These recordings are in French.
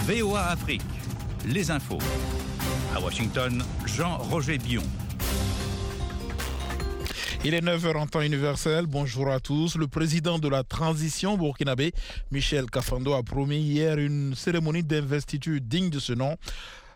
VOA Afrique, les infos. À Washington, Jean-Roger Bion. Il est 9h en temps universel. Bonjour à tous. Le président de la transition burkinabé, Michel Kafando, a promis hier une cérémonie d'investiture digne de ce nom.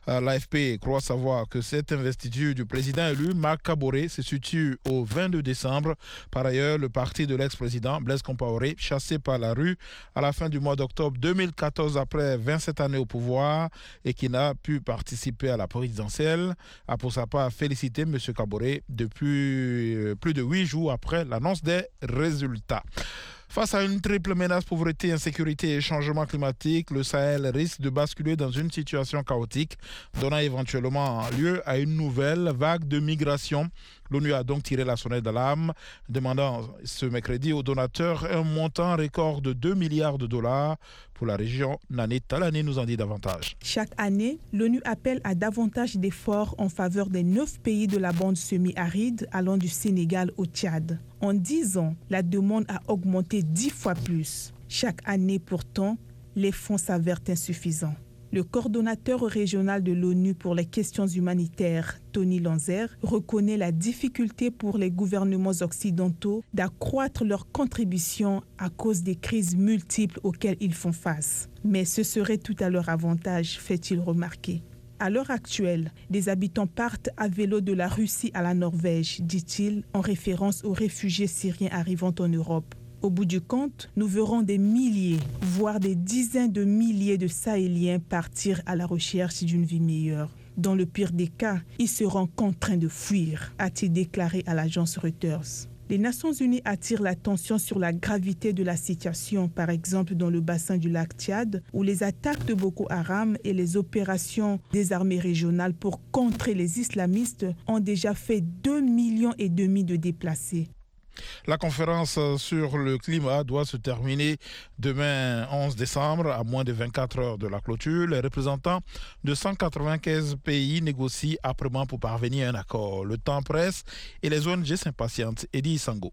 L'AFP croit savoir que cette investiture du président élu, Marc Kaboré, se situe au 22 décembre. Par ailleurs, le parti de l'ex-président, Blaise Compaoré, chassé par la rue à la fin du mois d'octobre 2014 après 27 années au pouvoir et qui n'a pu participer à la présidentielle, a pour sa part félicité M. Kaboré depuis plus de 8 jours après l'annonce des résultats. Face à une triple menace, pauvreté, insécurité et changement climatique, le Sahel risque de basculer dans une situation chaotique, donnant éventuellement lieu à une nouvelle vague de migration. L'ONU a donc tiré la sonnette d'alarme, demandant ce mercredi aux donateurs un montant record de 2 milliards de dollars pour la région. Nani Talani nous en dit davantage. Chaque année, l'ONU appelle à davantage d'efforts en faveur des 9 pays de la bande semi-aride allant du Sénégal au Tchad. En 10 ans, la demande a augmenté 10 fois plus. Chaque année, pourtant, les fonds s'avèrent insuffisants. Le coordonnateur régional de l'ONU pour les questions humanitaires, Tony Lanzer, reconnaît la difficulté pour les gouvernements occidentaux d'accroître leur contribution à cause des crises multiples auxquelles ils font face. Mais ce serait tout à leur avantage, fait-il remarquer. À l'heure actuelle, des habitants partent à vélo de la Russie à la Norvège, dit-il, en référence aux réfugiés syriens arrivant en Europe. Au bout du compte, nous verrons des milliers, voire des dizaines de milliers de Sahéliens partir à la recherche d'une vie meilleure. Dans le pire des cas, ils seront contraints de fuir, a-t-il déclaré à l'agence Reuters. Les Nations Unies attirent l'attention sur la gravité de la situation, par exemple dans le bassin du lac Tchad, où les attaques de Boko Haram et les opérations des armées régionales pour contrer les islamistes ont déjà fait 2,5 millions de déplacés. La conférence sur le climat doit se terminer demain 11 décembre, à moins de 24 heures de la clôture. Les représentants de 195 pays négocient âprement pour parvenir à un accord. Le temps presse et les ONG s'impatientent. Eddie Sango.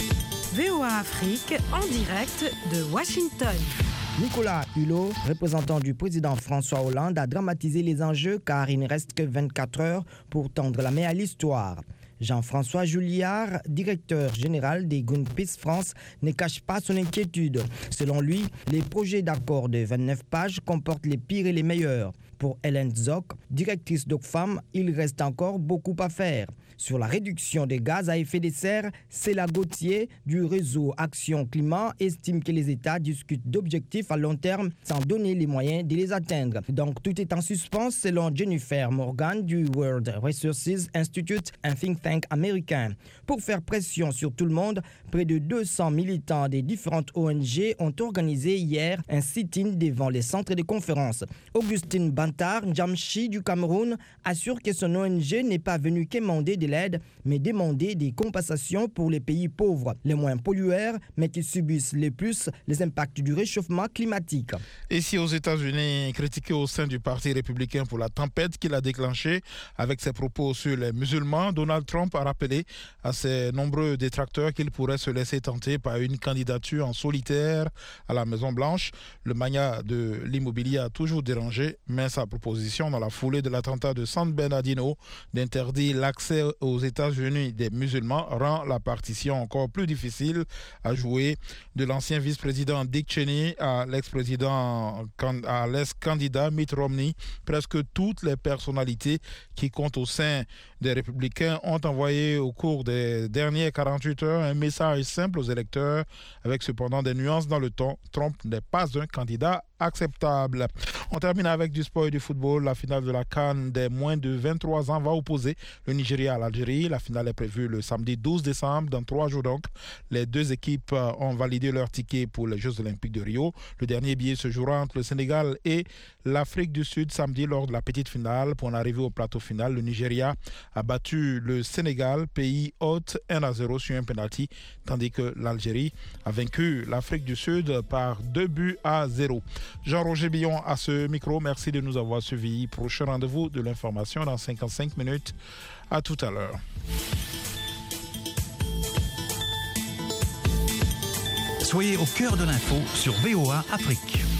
VOA Afrique en direct de Washington. Nicolas Hulot, représentant du président François Hollande, a dramatisé les enjeux car il ne reste que 24 heures pour tendre la main à l'histoire. Jean-François Julliard, directeur général des Greenpeace France, ne cache pas son inquiétude. Selon lui, les projets d'accord de 29 pages comportent les pires et les meilleurs. Pour Hélène Zoc, directrice d'Oxfam, il reste encore beaucoup à faire. Sur la réduction des gaz à effet de serre, Céla Gauthier du réseau Action Climat estime que les États discutent d'objectifs à long terme sans donner les moyens de les atteindre. Donc tout est en suspens selon Jennifer Morgan du World Resources Institute, un think tank américain. Pour faire pression sur tout le monde, près de 200 militants des différentes ONG ont organisé hier un sit-in devant les centres de conférences. Augustine Bantar Njamshi du Cameroun assure que son ONG n'est pas venue quémander de l'aide, mais demander des compensations pour les pays pauvres, les moins pollueurs, mais qui subissent le plus les impacts du réchauffement climatique. Ici aux États-Unis, critiqué au sein du Parti républicain pour la tempête qu'il a déclenchée avec ses propos sur les musulmans, Donald Trump a rappelé à ses nombreux détracteurs qu'il pourrait se laisser tenter par une candidature en solitaire à la Maison-Blanche. Le magnat de l'immobilier a toujours dérangé, mais sa proposition dans la foulée de l'attentat de San Bernardino d'interdire l'accès aux États-Unis des musulmans rend la partition encore plus difficile à jouer. De l'ancien vice-président Dick Cheney à l'ex-candidat Mitt Romney, presque toutes les personnalités qui comptent au sein des Républicains ont envoyé au cours des dernières 48 heures un message simple aux électeurs, avec cependant des nuances dans le ton. Trump n'est pas un candidat acceptable. On termine avec du sport et du football. La finale de la CAN des moins de 23 ans va opposer le Nigeria à l'Algérie. La finale est prévue le samedi 12 décembre, dans 3 jours donc. Les deux équipes ont validé leur ticket pour les Jeux Olympiques de Rio. Le dernier billet se jouera entre le Sénégal et l'Afrique du Sud samedi lors de la petite finale. Pour en arriver au plateau final, le Nigeria a battu le Sénégal, pays hôte, 1-0 sur un penalty, tandis que l'Algérie a vaincu l'Afrique du Sud par 2-0. Jean-Roger Billon à ce micro. Merci de nous avoir suivis. Prochain rendez-vous de l'information dans 55 minutes. À tout à l'heure. Soyez au cœur de l'info sur VOA Afrique.